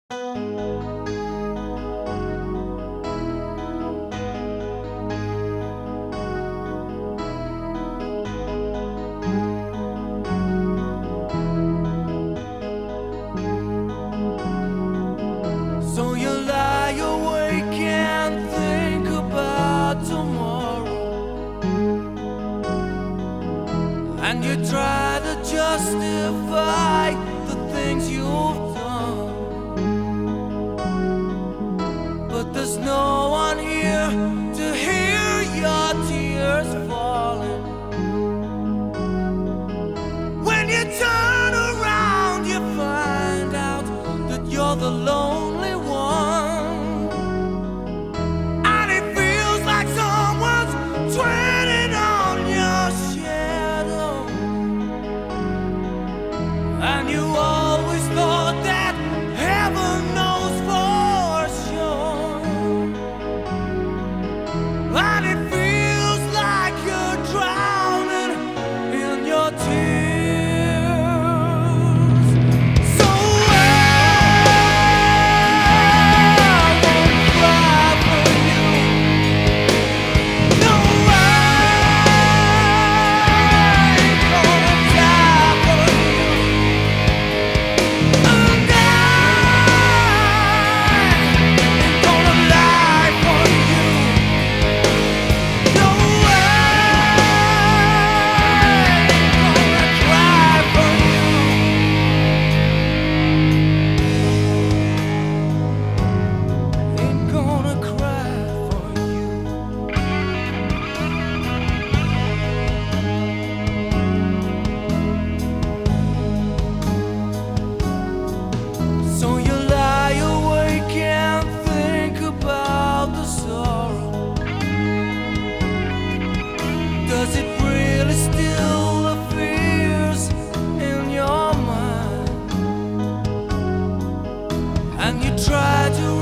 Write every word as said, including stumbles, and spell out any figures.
So you lie awake and think about tomorrow, and you try to justify the things you've done, but there's no one here to hear your tears falling. When you turn around, you find out that you're the lonely one. And it feels like someone's treading on your shadow. And you always thought that heaven knows for sure. And it feels like you're drowning in your tears. So I won't cry for you. No, I ain't gonna die for you. And I ain't gonna lie for you. No, I ain't gonna cry for you. Ain't gonna cry for you. So you lie awake and think about the sorrow. Does it really still the fears in your mind? And you try to